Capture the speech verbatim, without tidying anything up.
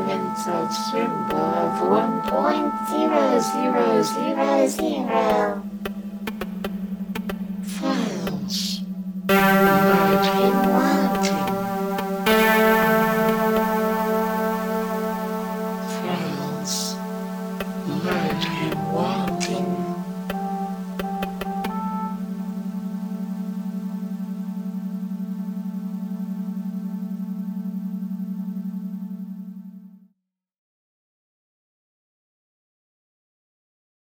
inside symbol of one point zero zero zero zero. Files. Writing